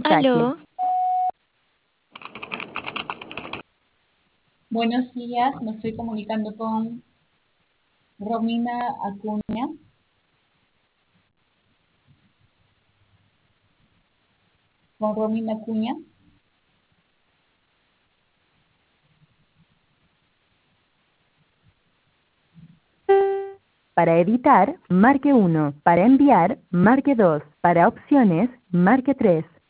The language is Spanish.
mensaje. Aló, Buenos días, me estoy comunicando con Romina Acuña. Con Romina Acuña. Para editar, marque 1. Para enviar, marque 2. Para opciones, marque 3.